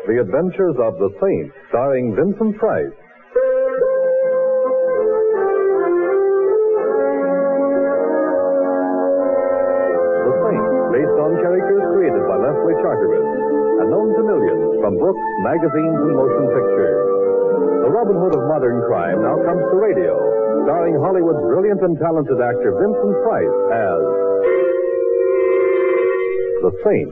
The Adventures of the Saint, starring Vincent Price. The Saint, based on characters created by Leslie Charteris and known to millions from books, magazines, and motion pictures. The Robin Hood of modern crime now comes to radio, starring Hollywood's brilliant and talented actor Vincent Price as The Saint.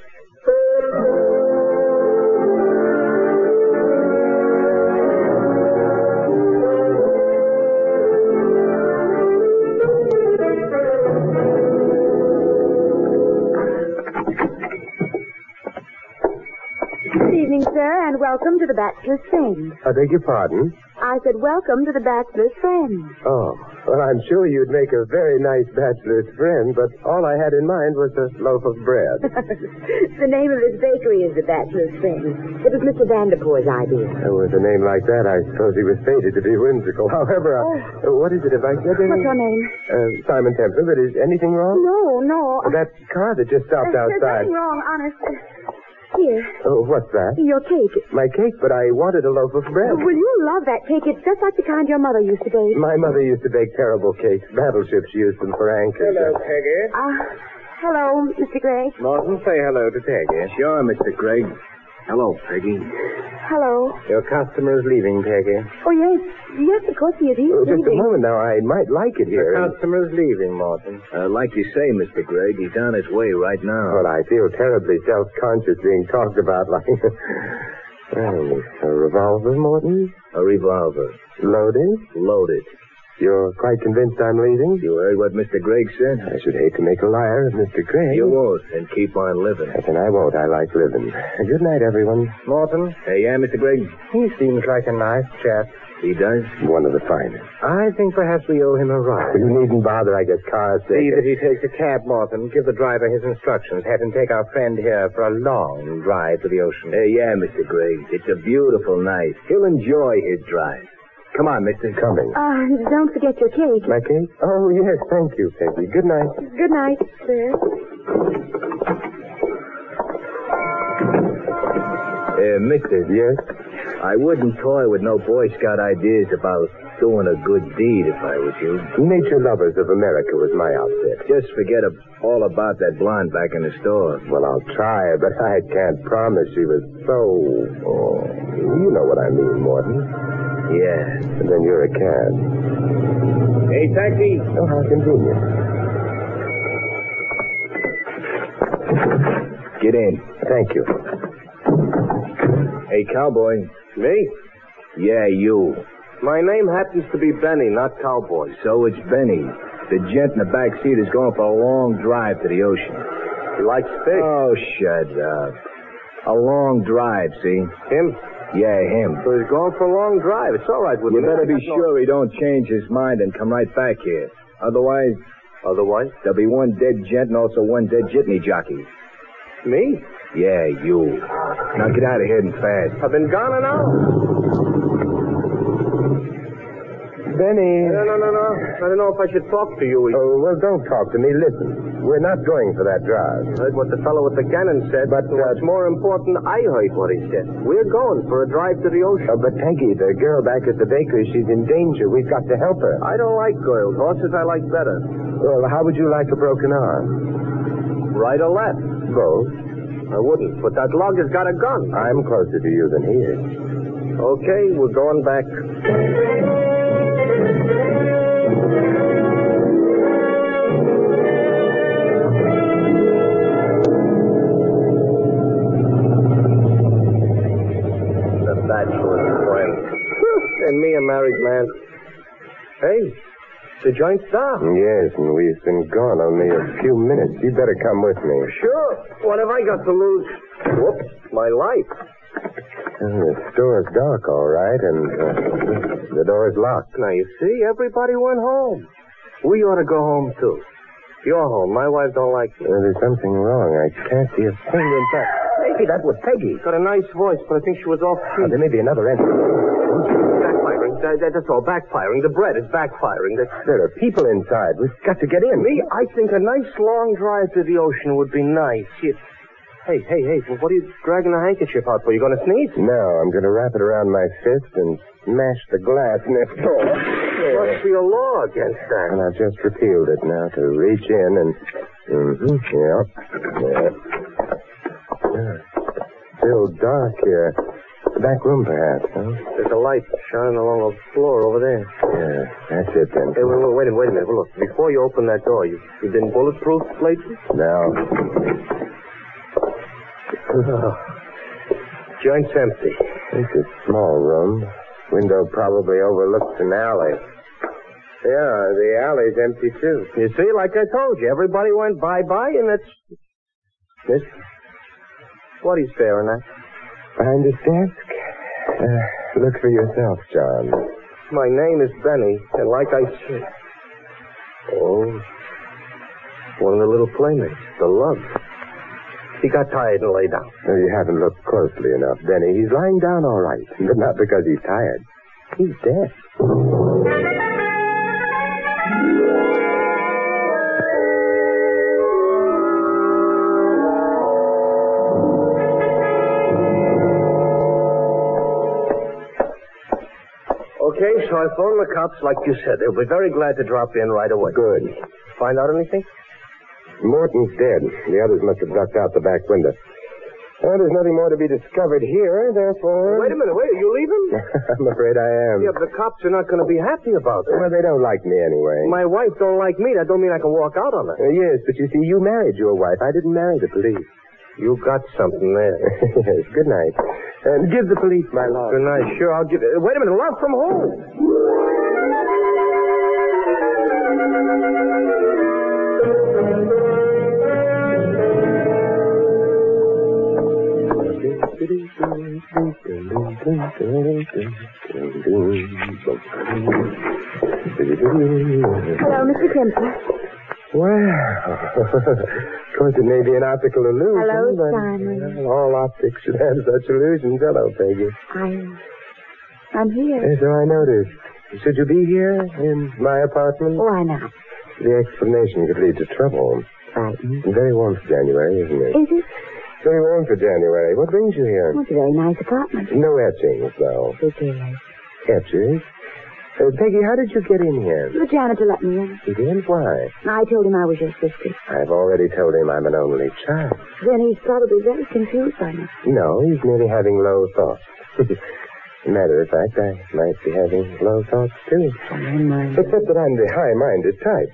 Sir, and welcome to the Bachelor's Friend. I beg your pardon? I said welcome to the Bachelor's Friend. Oh, well, I'm sure you'd make a very nice bachelor's friend, but all I had in mind was a loaf of bread. The name of this bakery is the Bachelor's Friend. It was Mr. Vanderpoor's idea. With a name like that, I suppose he was fated to be whimsical. However, what is it, if I said anything? What's your name? Simon Templer, but is anything wrong? No. That car that just stopped There's outside. nothing wrong, honest. Here. Oh, what's that? Your cake. My cake, but I wanted a loaf of bread. Well, you love that cake. It's just like the kind your mother used to bake. My mother used to bake terrible cakes. Battleships used them for anchors. Hello, Peggy. Hello, Mr. Gray. Martin, say hello to Peggy. Sure, Mr. Gregg. Hello, Peggy. Hello. Your customer is leaving, Peggy. Oh, yes. Yes, of course he is. He's Just a leaving. moment now. I might like it here. The customer is leaving, Martin. Like you say, Mr. Gregg, he's on his way right now. Well, I feel terribly self-conscious being talked about like... A revolver, Morton? A revolver. Loaded? Loaded. You're quite convinced I'm leaving? You heard what Mr. Gregg said? I should hate to make a liar of Mr. Gregg. You won't, and keep on living. And I won't. I like living. Good night, everyone. Martin? Hey, yeah, Mr. Gregg? He seems like a nice chap. He does? One of the finest. I think perhaps we owe him a ride. You needn't bother. I get car sick. See that he takes a cab, Martin. Give the driver his instructions. Have him take our friend here for a long drive to the ocean. Hey, yeah, Mr. Gregg. It's a beautiful night. He'll enjoy his drive. Come on, mister. Coming. Don't forget your cake. My cake? Oh, yes. Thank you, Peggy. Good night. Good night, sir. Mister. Yes? I wouldn't toy with no Boy Scout ideas about doing a good deed if I was you. Nature Lovers of America was my outfit. Just forget all about that blonde back in the store. Well, I'll try, but I can't promise she was so... Oh, you know what I mean, Morton. Yeah. And then you're a cad. Hey, taxi. Oh, how convenient. Get in. Thank you. Hey, cowboy. Me? Yeah, you. My name happens to be Benny, not Cowboy. So it's Benny. The gent in the back seat is going for a long drive to the ocean. He likes fish. Oh, shut up. A long drive, see? Him? Yeah, him. So he's going for a long drive. It's all right with You me. better be sure he don't change his mind and come right back here. Otherwise, there'll be one dead gent and also one dead jitney jockey. Me? Yeah, you. Now get out of here and fast. I've been gone an hour. Benny. No. I don't know if I should talk to you. Oh, well, don't talk to me. Listen. We're not going for that drive. I heard what the fellow with the cannon said, but what's more important, I heard what he said. We're going for a drive to the ocean. But Peggy, the girl back at the bakery, she's in danger. We've got to help her. I don't like girls. Horses I like better. Well, how would you like a broken arm? Right or left? Both. I wouldn't, but that lug has got a gun. I'm closer to you than he is. Okay, we're going back. The bachelor's friend. And me, a married man. Hey, the joint's down. Yes, and we've been gone only a few minutes. You better come with me. Sure. What have I got to lose? Whoops, my life. The store's dark, all right, and the door's locked. Now, you see, everybody went home. We ought to go home, too. You're home. My wife don't like you. There's something wrong. I can't see a thing in fact. Maybe that was Peggy. Got a nice voice, but I think she was off key. There may be another entrance. Backfiring. That's all. Backfiring. The bread is backfiring. There are people inside. We've got to get in. Me, I think a nice long drive to the ocean would be nice. Hey, well, what are you dragging a handkerchief out for? You going to sneeze? No, I'm going to wrap it around my fist and smash the glass next door. Must be a law against that. And I've just repealed it now to reach in and... Yeah. Still dark here. The back room, perhaps, huh? There's a light shining along the floor over there. Yeah, that's it then. Hey, wait a minute. Well, look, before you open that door, you've been bulletproof lately? No. Joint's empty. It's a small room. Window probably overlooks an alley. Yeah, the alley's empty, too. You see, like I told you, everybody went bye-bye, and it's... This? What are you staring at? Behind this desk? Look for yourself, John. My name is Benny, and like I said... Oh, one of the little playmates, the lug. He got tired and lay down. No, you haven't looked closely enough, Benny. He's lying down all right, but not because he's tired. He's dead. Okay, so I phoned the cops like you said. They'll be very glad to drop in right away. Good. Find out anything? Morton's dead. The others must have ducked out the back window. Well, there's nothing more to be discovered here, therefore... Wait a minute. Are you leaving? I'm afraid I am. Yeah, but the cops are not going to be happy about that. Well, they don't like me anyway. My wife don't like me. That don't mean I can walk out on her. Yes, but you see, you married your wife. I didn't marry the police. You got something there. Yes, good night. And give the police my love. Good night. Sure, I'll give it. Wait a minute. Love from who? Hello, Mr. Kemper. Well, of course it may be an optical illusion. Hello, but Simon. all optics should have such illusions. Hello, Peggy. I'm here. Yes, so I noticed. Should you be here in my apartment? Why not? The explanation could lead to trouble. Frightened. Very warm for January, isn't it? Is it? Very warm for January. What brings you here? Well, it's a very nice apartment. No etchings, though. Who cares? Etchers? Peggy, how did you get in here? The janitor let me in. He did? Why? I told him I was your sister. I've already told him I'm an only child. Then he's probably very confused by me. No, he's merely having low thoughts. Matter of fact, I might be having low thoughts, too. Except that I'm the high-minded type.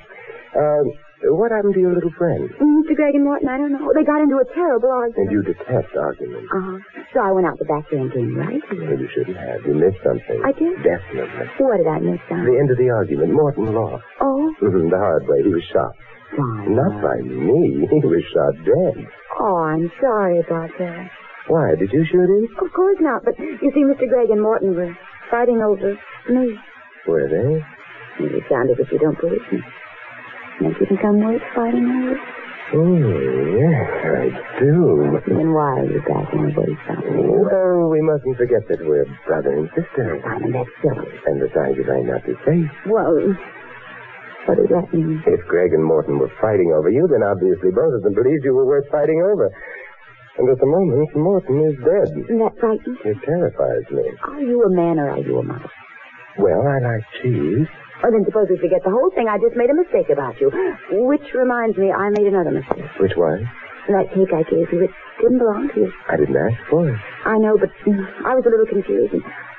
What happened to your little friend? Mr. Gregg and Morton, I don't know. They got into a terrible argument. And you detest arguments. So I went out the back door and came right here. Well, you shouldn't have. You missed something. I did? Definitely. What did I miss, son? The end of the argument. Morton lost. Oh? The hard way. He was shot. Fine. Not by me. He was shot dead. Oh, I'm sorry about that. Why? Did you shoot him? Of course not, but you see, Mr. Gregg and Morton were fighting over me. Were they? You sound as if you don't believe me. Think you can come with fighting over? Oh, yes, I do. Then why are you guys in the way, Simon? Well, we mustn't forget that we're brother and sister. Simon, that's silly. And besides, you might not be safe. Well, what does that mean? If Gregg and Morton were fighting over you, then obviously both of them believed you were worth fighting over. And at the moment, Morton is dead. Isn't that frightening? It terrifies me. Are you a man or are you a mouse? Well, I like cheese. Oh, then suppose we forget the whole thing. I just made a mistake about you. Which reminds me, I made another mistake. Which one? That cake I gave you, it didn't belong to you. I didn't ask for it. I know, but I was a little confused.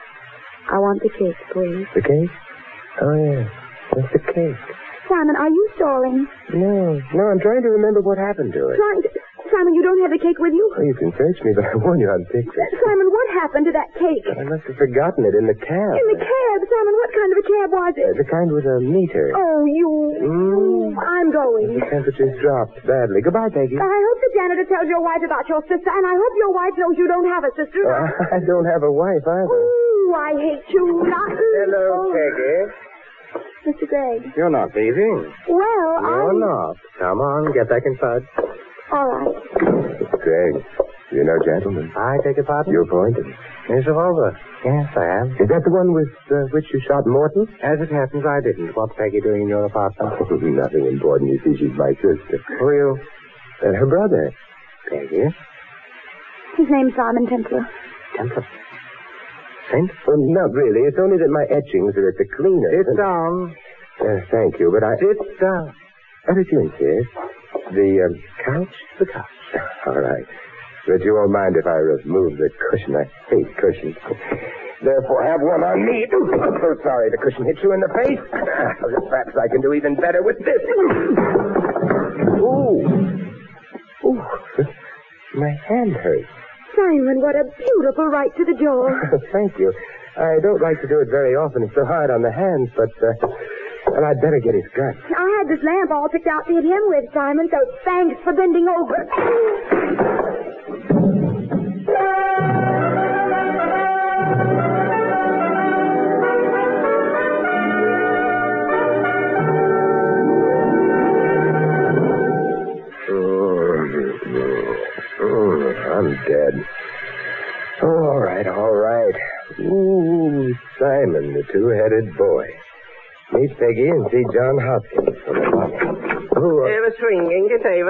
I want the cake, please. The cake? Oh, yes. What's the cake? Simon, are you stalling? No, I'm trying to remember what happened to it. Simon, you don't have the cake with you? Oh, you can search me, but I warn you, I'm pictured. Simon, what happened to that cake? I must have forgotten it in the cab. In the cab? Simon, what kind of a cab was it? The kind with a meter. Oh, you... I'm going. The temperature's dropped badly. Goodbye, Peggy. I hope the janitor tells your wife about your sister, and I hope your wife knows you don't have a sister. I don't have a wife, either. Ooh, I hate you. Hello, Peggy. Mr. Gregg. You're not leaving. Well, You're not. Come on, get back inside. All right. Mr. Gregg, you're no gentleman. I take your pardon? You're appointed. Here's a revolver. Yes, I am. Is that the one with which you shot Morton? As it happens, I didn't. What's Peggy doing in your apartment? Nothing important. You see, she's my sister. Who are you? Her brother. Peggy? name's Simon Templar. Templar? Saint? Oh, not really. It's only that my etchings are at the cleaners. Sit down. Thank you, but I... Sit down. What did you insist? The couch? The couch. All right. But you won't mind if I remove the cushion. I hate cushions. Therefore, have one on me. I'm so sorry the cushion hit you in the face. Perhaps I can do even better with this. Ooh. My hand hurts. Simon, what a beautiful right to the jaw. Thank you. I don't like to do it very often. It's so hard on the hands, but, well, I'd better get his gun. I had this lamp all picked out to hit him with, Simon, so thanks for bending over. I'm dead. All right. Ooh, Simon, the two-headed boy. Meet Peggy and see John Hopkins for the money. They were swinging,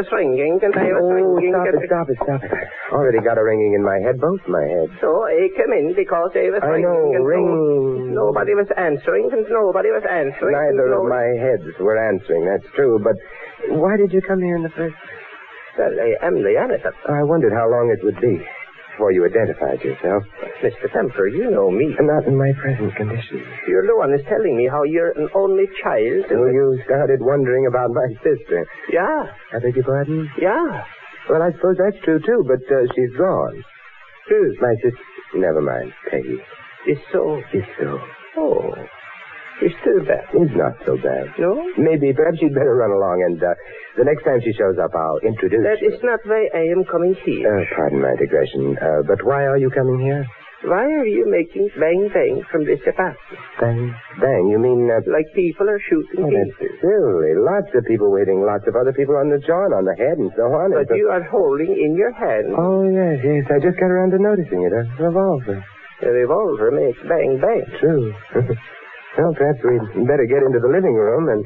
Stop it. I already got a ringing in my head, both my heads. So I came in because they were swinging. I know, ringing. Nobody was answering, and nobody was answering. Neither of my heads were answering, that's true, but why did you come here in the first place? Well, I am the amateur. I wondered how long it would be before you identified yourself. Mr. Templar, you know me. Not in my present condition. You're the one who's telling me how you're an only child. So you started wondering about my sister. Yeah. I beg your pardon? Yeah. Well, I suppose that's true, too, but she's gone. Who? My sister. Never mind, Peggy. Is so? Is so. Oh. It's too bad. It's not so bad. No? Maybe, perhaps you'd better run along, and the next time she shows up, I'll introduce you. That is not why I am coming here. Pardon my digression, but why are you coming here? Why are you making bang from this apartment? Bang? You mean... like people are shooting that's pieces. silly. Lots of people waiting, lots of other people on the jaw and on the head and so on. But you are holding in your hand... Oh, yes. I just got around to noticing it. A revolver. A revolver makes bang. True. Well, perhaps we'd better get into the living room and...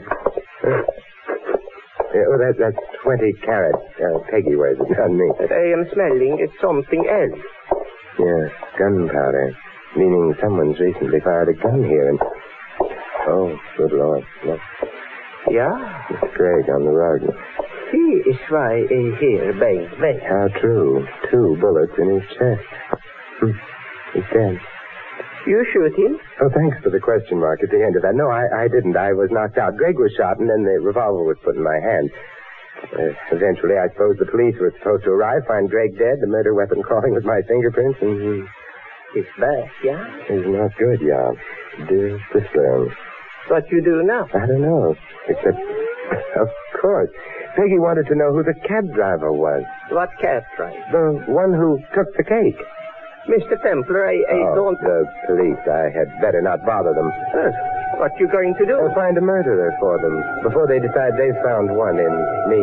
that's 20 carats. Peggy wears it, not me. But I am smelling it's something else. Yes, gunpowder. Meaning someone's recently fired a gun here and... Oh, good Lord. Look. Yeah? It's Greg on the rug. He is why I hear bang. How true. 2 bullets in his chest. He's dead. You shoot him? Oh, thanks for the question mark at the end of that. No, I didn't. I was knocked out. Greg was shot, and then the revolver was put in my hand. Eventually, I suppose the police were supposed to arrive, find Greg dead, the murder weapon crawling with my fingerprints, and He's back, yeah? He's not good, yeah. Dear sister. What you do now? I don't know. Except, of course, Peggy wanted to know who the cab driver was. What cab driver? The one who took the cake. Mr. Templar, I don't... The police. I had better not bother them. What you going to do? I'll find a murderer for them before they decide they've found one in me.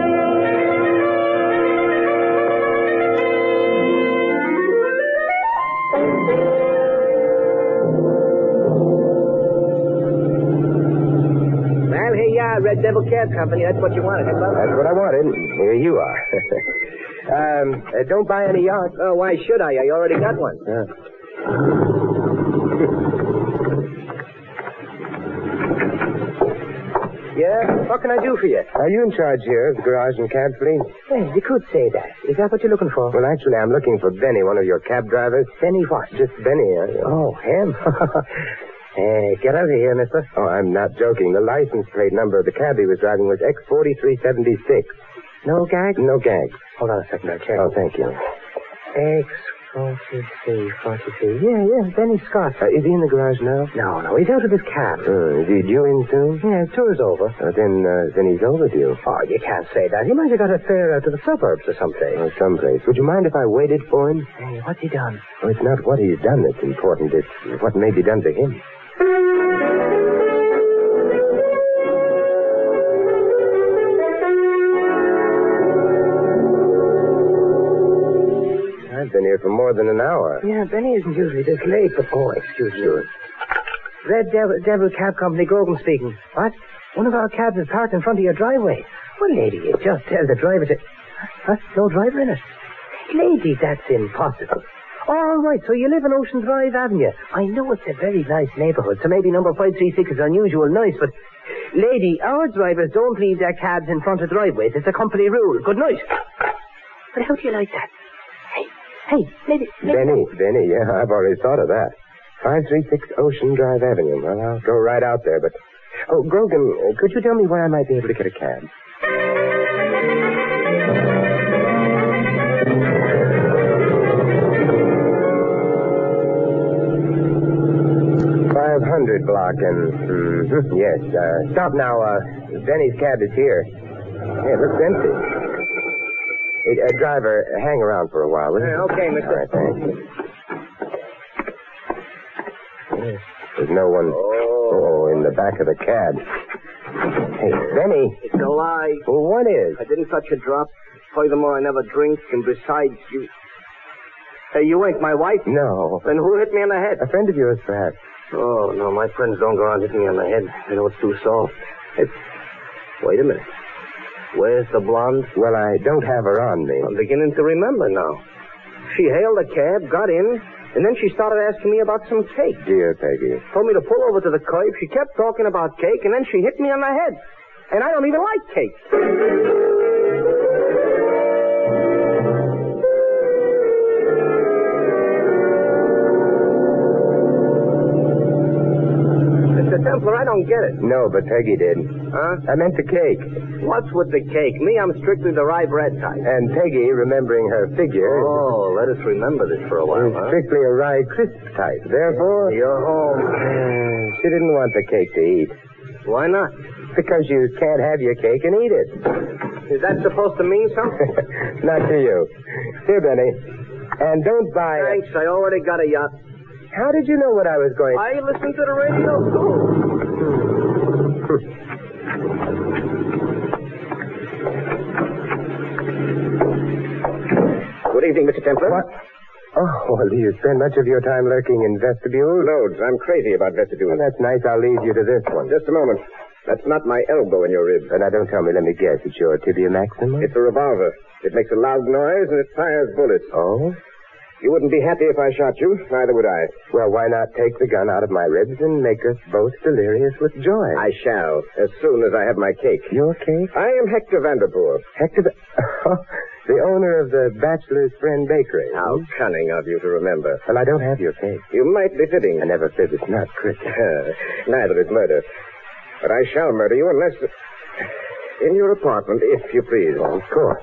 Well, here you are, Red Devil Cab Company. That's what you wanted, huh? That's what I wanted. Here you are. Don't buy any yachts. Oh, why should I? I already got one. Yeah? What can I do for you? Are you in charge here of the garage and cab fleet? Well, you could say that. Is that what you're looking for? Well, actually, I'm looking for Benny, one of your cab drivers. Benny what? Just Benny. Oh, him? Hey, get out of here, mister. Oh, I'm not joking. The license plate number of the cab he was driving was X4376. No gag? No gag. Hold on a second, I'll check. Oh, thank you. X43. Yeah, Benny Scott. Is he in the garage now? No, he's out of his cab. Is he due in soon? Yeah, his tour's over. Then he's overdue. Oh, you can't say that. He might have got a fare out to the suburbs or someplace. Oh, someplace. Would you mind if I waited for him? Hey, what's he done? Oh, it's not what he's done that's important. It's what may be done to him. I've been here for more than an hour. Yeah, Benny isn't usually this late, but... Oh, excuse me. Red Devil Cab Company, Grogan speaking. What? One of our cabs is parked in front of your driveway. Well, lady, you just tell the driver to... What? No driver in it? Lady, that's impossible. All right, so you live in Ocean Drive Avenue. I know it's a very nice neighborhood, so maybe number 536 is unusual nice, but... Lady, our drivers don't leave their cabs in front of driveways. It's a company rule. Good night. But how do you like that? Hey, maybe... Benny, yeah, I've already thought of that. 536 Ocean Drive Avenue. Well, I'll go right out there, but... Oh, Grogan, could you tell me where I might be able to get a cab? 500 block and... yes. Stop now. Benny's cab is here. Yeah, it looks empty. Hey, driver, hang around for a while, will you? Okay, mister. All right, thanks. There's no one... Oh, in the back of the cab. Hey, Benny. It's a lie. Well, what is? I didn't touch a drop. Furthermore, I never drink, and besides, you... Hey, you ain't my wife? No. Then who hit me on the head? A friend of yours, perhaps. Oh, no, my friends don't go around hitting me on the head. They know it's too soft. Wait a minute. Where's the blonde? Well, I don't have her on me. I'm beginning to remember now. She hailed a cab, got in, and then she started asking me about some cake. Dear Peggy. Told me to pull over to the curb. She kept talking about cake, and then she hit me on the head. And I don't even like cake. Mr. Templar, I don't get it. No, but Peggy did. Huh? I meant the cake. What's with the cake? Me, I'm strictly the rye bread type. And Peggy, remembering her figure... Oh, let us remember this for a while, is strictly a rye crisp type. Therefore... You're home. She didn't want the cake to eat. Why not? Because you can't have your cake and eat it. Is that supposed to mean something? Not to you. Here, Benny. And don't buy... Thanks, I already got a yacht. How did you know what I was going... I listened to the radio, too. Good evening, Mr. Templar. What? Oh, well, do you spend much of your time lurking in vestibules? Loads. I'm crazy about vestibules. Well, that's nice. I'll lead you to this one. Just a moment. That's not my elbow in your rib. Now, don't tell me. Let me guess. It's your tibia maxima? It's a revolver. It makes a loud noise, and it fires bullets. Oh? You wouldn't be happy if I shot you. Neither would I. Well, why not take the gun out of my ribs and make us both delirious with joy? I shall, as soon as I have my cake. Your cake? I am Hector Vanderpool. Hector... the owner of the Bachelor's Friend Bakery. How cunning of you to remember. Well, I don't have your cake. You might be fitting. I never fib. It's not cricket. Neither is murder. But I shall murder you unless... in your apartment, if you please. Oh, of course.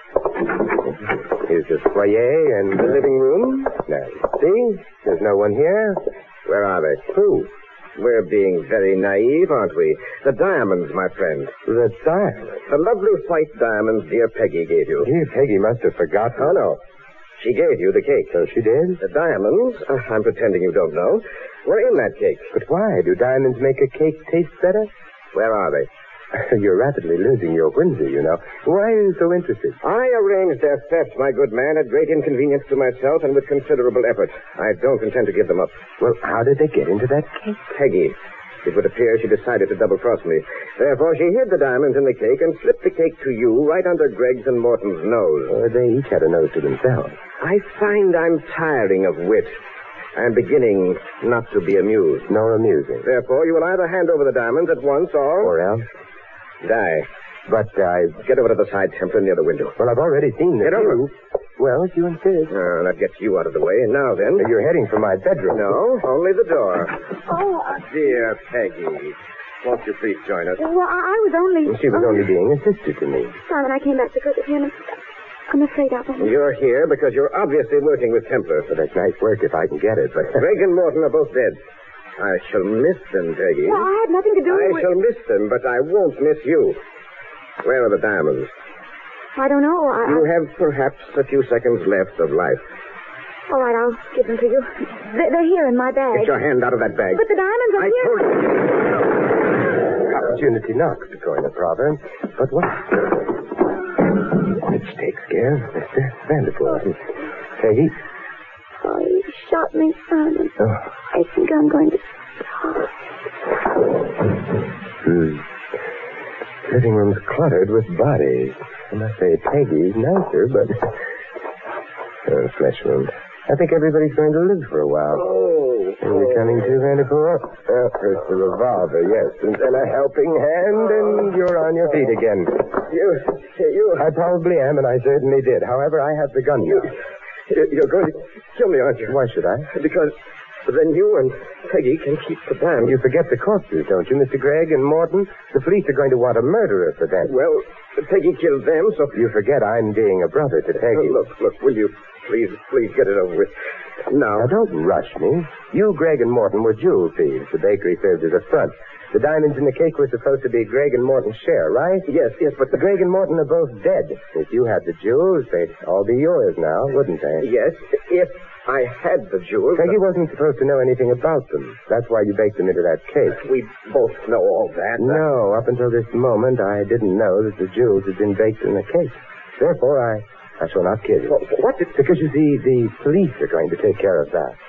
Here's the foyer and the living room. Now, see? There's no one here. Where are they? Who? We're being very naive, aren't we? The diamonds, my friend. The diamonds? The lovely white diamonds dear Peggy gave you. Dear Peggy must have forgotten. Oh, no. She gave you the cake. So she did? The diamonds, I'm pretending you don't know, were in that cake. But why? Do diamonds make a cake taste better? Where are they? You're rapidly losing your whimsy, you know. Why are you so interested? I arranged their theft, my good man, at great inconvenience to myself and with considerable effort. I don't intend to give them up. Well, how did they get into that cake? Peggy. It would appear she decided to double-cross me. Therefore, she hid the diamonds in the cake and slipped the cake to you right under Greg's and Morton's nose. They each had a nose to themselves. I find I'm tiring of wit. I'm beginning not to be amused. Nor amusing. Therefore, you will either hand over the diamonds at once Or else? Die. But I... Get over to the side, Templar, near the window. Well, I've already seen the Get over. Well, if you insist. That gets you out of the way. Now, then. You're heading for my bedroom. No, only the door. Oh, Dear Peggy, won't you please join us? well, I was only... She was only being a sister to me. Simon, I came back to visit him. I'm afraid I won't. You're here because you're obviously working with Templar. Well, that's nice work if I can get it, but... Greg and Morton are both dead. I shall miss them, Peggy. Well, I had nothing to do I with... shall miss them, but I won't miss you. Where are the diamonds? I don't know. You have perhaps a few seconds left of life. All right, I'll give them to you. They're here in my bag. Get your hand out of that bag. But the diamonds are I here. told you. Opportunity knocks, to coin a proverb. But what? Which takes care of Mr. Vanderpool. Peggy? Oh, he shot me, Simon. Oh. I think I'm going to stop. Living room's cluttered with bodies. I must say Peggy's nicer, but... Flesh wound. I think everybody's going to live for a while. Oh. Are you coming to, Vanderpool? First the revolver, yes, and then a helping hand, and you're on your feet again. You. I probably am, and I certainly did. However, I have the gun now. You're going to kill me, aren't you? Why should I? Because then you and Peggy can keep the band. You forget the corpses, don't you, Mr. Gregg and Morton? The police are going to want a murderer for them. Well, Peggy killed them, so... You forget I'm being a brother to Peggy. Look, will you please get it over with? Now, don't rush me. You, Gregg, and Morton were jewel thieves. The bakery served as a front. The diamonds in the cake were supposed to be Gregg and Morton's share, right? Yes, but Gregg and Morton are both dead. If you had the jewels, they'd all be yours now, wouldn't they? Yes, if I had the jewels... Peggy wasn't supposed to know anything about them. That's why you baked them into that cake. We both know all that. No, up until this moment, I didn't know that the jewels had been baked in the cake. Therefore, I shall not kill you. Well, what? Because, you see, the police are going to take care of that.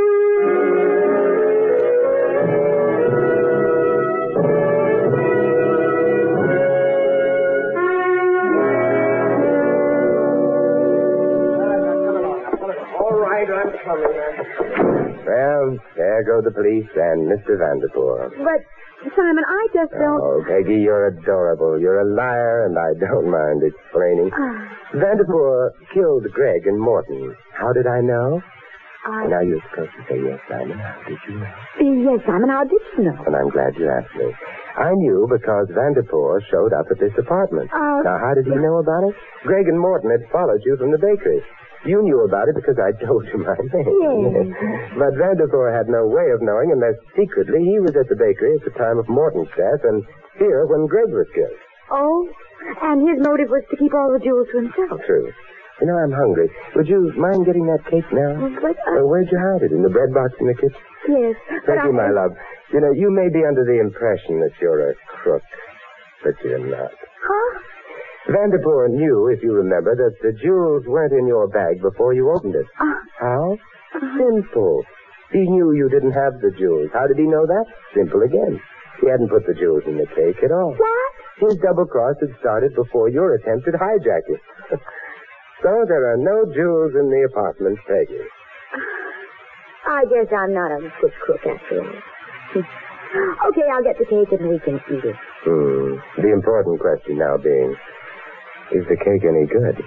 I'm coming. Well, there go the police and Mr. Vanderpool. But, Simon, I just don't... Oh, Peggy, you're adorable. You're a liar, and I don't mind explaining. Vanderpool killed Gregg and Morton. How did I know? Now you're supposed to say yes, Simon. How did you know? Yes, Simon, how did you know? And I'm glad you asked me. I knew because Vanderpool showed up at this apartment. Now, how did he know about it? Gregg and Morton had followed you from the bakery. You knew about it because I told you my name. Yes. But Vanderpool had no way of knowing unless secretly he was at the bakery at the time of Morton's death and here when Gregg was killed. Oh, and his motive was to keep all the jewels to himself. True. You know, I'm hungry. Would you mind getting that cake now? But where'd you hide it? In the bread box in the kitchen? Yes. Thank you, my love. You know, you may be under the impression that you're a crook, but you're not. Huh? Vanderpool knew, if you remember, that the jewels weren't in your bag before you opened it. How? Simple. He knew you didn't have the jewels. How did he know that? Simple again. He hadn't put the jewels in the cake at all. What? His double cross had started before your attempt at hijacking. So there are no jewels in the apartment, Peggy. I guess I'm not a good cook after all. Okay, I'll get the cake and we can eat it. The important question now being, is the cake any good?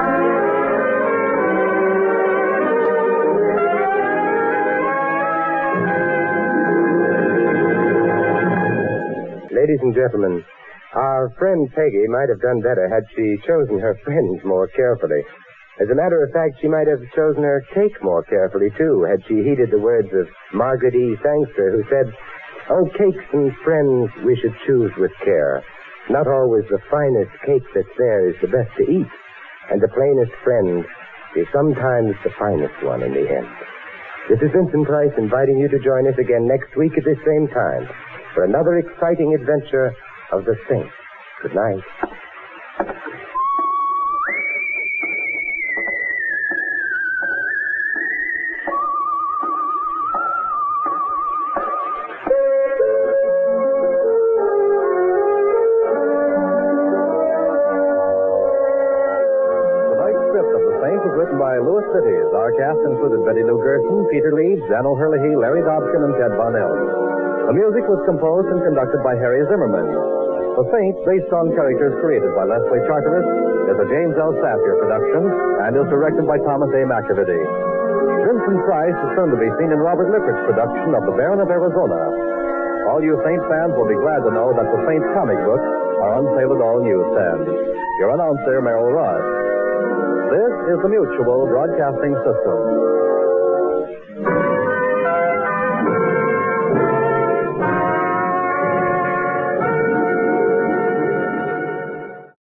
Ladies and gentlemen, our friend Peggy might have done better had she chosen her friends more carefully. As a matter of fact, she might have chosen her cake more carefully, too, had she heeded the words of Margaret E. Sangster, who said, "Oh, cakes and friends we should choose with care. Not always the finest cake that's there is the best to eat, and the plainest friend is sometimes the finest one in the end." This is Vincent Price inviting you to join us again next week at this same time for another exciting adventure of the Saint. Good night. Our cast included Betty Lou Gerson, Peter Leeds, Dan O'Herlihy, Larry Dobkin, and Ted Von Ells. The music was composed and conducted by Harry Zimmerman. The Saint, based on characters created by Leslie Charteris, is a James L. Safier production and is directed by Thomas A. McAvity. Vincent Price is soon to be seen in Robert Lippert's production of The Baron of Arizona. All you Saint fans will be glad to know that the Saint comic books are on sale at all newsstands. Your announcer, Merrill Ross. This is the Mutual Broadcasting System.